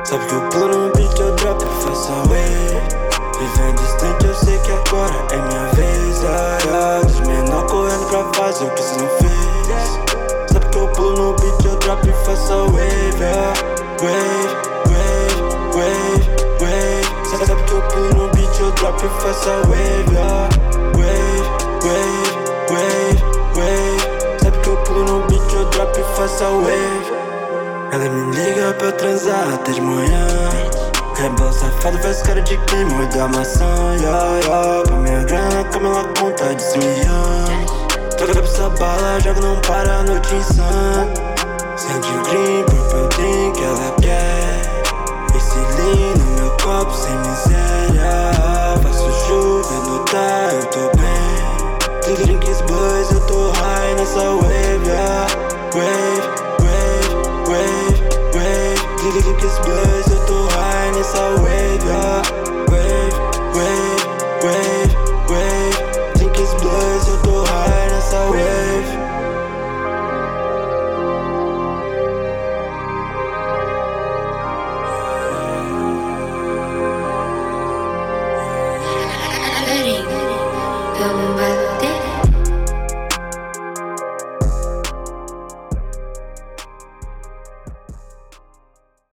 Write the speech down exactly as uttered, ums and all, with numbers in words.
Sabe que eu pulo no beat, eu drop e faço a wave. Vivendo distante, eu sei que agora é minha vez. Ah, ah, dos menor correndo pra fazer o que cê não fez. Sabe que eu pulo no beat, eu drop e faço a wave. Ah, wave, wave, wave, wave. Sabe que eu pulo no beat, eu drop e faço a wave. Ah, wave, wave, wave, wave. Sabe que eu pulo no beat, eu drop e faço a wave. Ela me liga pra eu transar até de manhã. Rebel safado faz cara de quem mordeu a maçã. Yeah, yeah. Pra minha grana, como ela conta de cem milhões. Toca pra essa bala, joga, não para a noite insana. Sente o green, purple drink, ela quer. Esse lean no meu copo, sem miséria. Faço chuva, notar, eu tô bem. Two drinks, boys, eu tô high nessa wave, yeah. Wave, wave, wave, wave. Drinks, boys, eu tô high nessa wave, yeah.